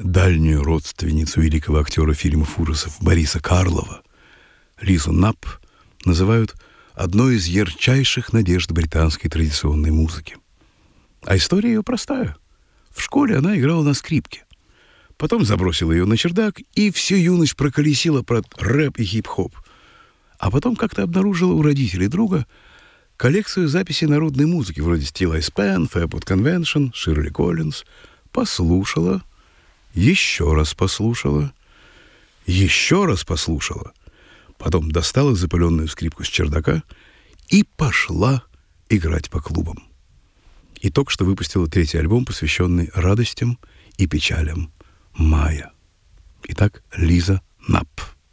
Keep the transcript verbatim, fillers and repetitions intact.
дальнюю родственницу великого актера фильмов ужасов Бориса Карлова, Лизу Кнапп, называют одной из ярчайших надежд британской традиционной музыки. А история ее простая. В школе она играла на скрипке. Потом забросила ее на чердак и всю юность проколесила про рэп и хип-хоп. А потом как-то обнаружила у родителей друга коллекцию записей народной музыки, вроде Still I Span, Fairport Convention, Ширли Коллинз. Послушала, еще раз послушала, еще раз послушала. Потом достала запыленную скрипку с чердака и пошла играть по клубам. И только что выпустила третий альбом, посвященный радостям и печалям мая. Итак, Лиза Кнапп.